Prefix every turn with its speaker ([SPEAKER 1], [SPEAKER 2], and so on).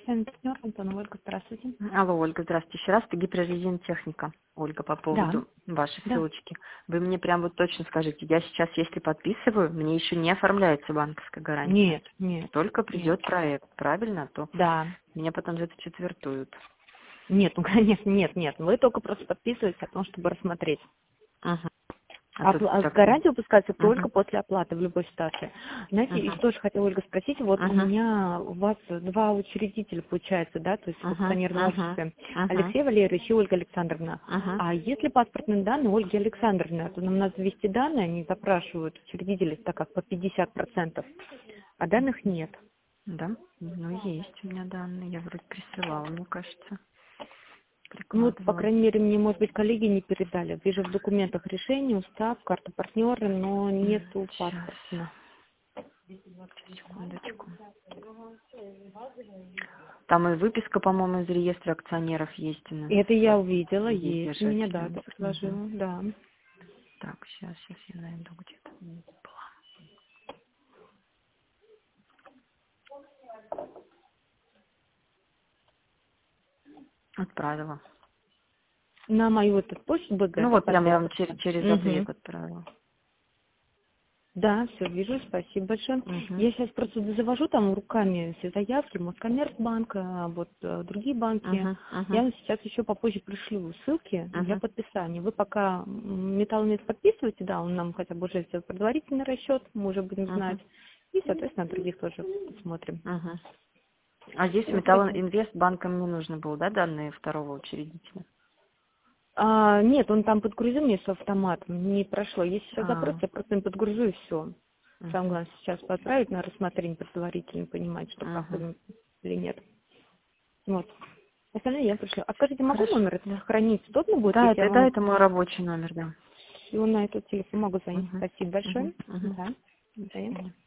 [SPEAKER 1] Постоянный партнер Антонова Ольга, здравствуйте.
[SPEAKER 2] Алло, Ольга, здравствуйте. Еще раз Гипрорезинтехника. Ольга, по
[SPEAKER 1] Да,
[SPEAKER 2] поводу вашей
[SPEAKER 1] да.
[SPEAKER 2] ссылочки. Вы мне прям вот точно скажите, я сейчас, если подписываю, мне еще не оформляется банковская гарантия.
[SPEAKER 1] Нет, нет,
[SPEAKER 2] Только
[SPEAKER 1] нет.
[SPEAKER 2] придет проект, правильно? То
[SPEAKER 1] Да.
[SPEAKER 2] меня потом за это четвертуют.
[SPEAKER 1] Нет, ну конечно, нет. Вы только просто подписываетесь о том, чтобы рассмотреть.
[SPEAKER 2] Угу. А тут так...
[SPEAKER 1] Гарантия выпускается только
[SPEAKER 2] Угу.
[SPEAKER 1] после оплаты в любой ситуации. Знаете, и
[SPEAKER 2] Угу.
[SPEAKER 1] что же хотела Ольга спросить, вот у
[SPEAKER 2] Угу.
[SPEAKER 1] меня у вас два учредителя получается, да, то есть в
[SPEAKER 2] Угу.
[SPEAKER 1] акционерном
[SPEAKER 2] Угу.
[SPEAKER 1] обществе,
[SPEAKER 2] Угу.
[SPEAKER 1] Алексей Валерьевич и Ольга Александровна.
[SPEAKER 2] Угу.
[SPEAKER 1] А если паспортные данные Ольги Александровны, то нам надо ввести данные, они запрашивают учредителей, так как по 50%, а данных нет.
[SPEAKER 2] Да? Ну, есть у меня данные. Я вроде присылала, мне кажется.
[SPEAKER 1] Ну, вот, по
[SPEAKER 2] Прикладывала.
[SPEAKER 1] крайней мере, мне, может быть, коллеги не передали. Вижу в документах решение, устав, карта партнера, но нету
[SPEAKER 2] Сейчас.
[SPEAKER 1] паспортных.
[SPEAKER 2] Секундочку. Там и выписка, по-моему, из реестра акционеров есть у нас.
[SPEAKER 1] И это я увидела,
[SPEAKER 2] Есть
[SPEAKER 1] есть. У меня, да,
[SPEAKER 2] держателем.
[SPEAKER 1] это
[SPEAKER 2] Мгм.
[SPEAKER 1] предложила, да.
[SPEAKER 2] Так, сейчас я найду где-то. Отправила.
[SPEAKER 1] На мою вот эту почту БГ,
[SPEAKER 2] Ну
[SPEAKER 1] да,
[SPEAKER 2] вот прям я вам
[SPEAKER 1] соответственно?
[SPEAKER 2] через
[SPEAKER 1] Угу.
[SPEAKER 2] ответ отправила.
[SPEAKER 1] Да, все, вижу, спасибо большое.
[SPEAKER 2] Угу.
[SPEAKER 1] Я сейчас просто завожу там руками все заявки, Москоммерцбанк, вот другие банки.
[SPEAKER 2] Угу.
[SPEAKER 1] Я
[SPEAKER 2] Угу.
[SPEAKER 1] вам сейчас еще попозже пришлю ссылки для
[SPEAKER 2] Угу.
[SPEAKER 1] подписания. Вы пока Металлинвест подписываете, да, он нам хотя бы уже сделал предварительный расчет, мы уже будем знать.
[SPEAKER 2] Угу.
[SPEAKER 1] И, соответственно, других тоже посмотрим.
[SPEAKER 2] Угу. А здесь
[SPEAKER 1] Всё, спасибо.
[SPEAKER 2] Металлинвест банкам не нужно было, да, данные второго учредителя?
[SPEAKER 1] Нет, он там подгрузил мне с автоматом, не прошло. Если сейчас запрос,
[SPEAKER 2] А,
[SPEAKER 1] я просто им подгружу и все. Самое
[SPEAKER 2] угу.
[SPEAKER 1] главное сейчас отправить на рассмотрение предварительно, понимать, что
[SPEAKER 2] Угу.
[SPEAKER 1] проходим или нет. Вот. Остальное я пришлю. А скажите, могу
[SPEAKER 2] Хорошо.
[SPEAKER 1] номер этот
[SPEAKER 2] Да.
[SPEAKER 1] сохранить? Удобно будет,
[SPEAKER 2] Да,
[SPEAKER 1] если я
[SPEAKER 2] это,
[SPEAKER 1] вам
[SPEAKER 2] это мой рабочий номер, да.
[SPEAKER 1] всё на этот телефон могу звонить?
[SPEAKER 2] Угу.
[SPEAKER 1] Спасибо
[SPEAKER 2] Угу.
[SPEAKER 1] большое.
[SPEAKER 2] Угу.
[SPEAKER 1] Да. До
[SPEAKER 2] До
[SPEAKER 1] свидания.
[SPEAKER 2] свидания.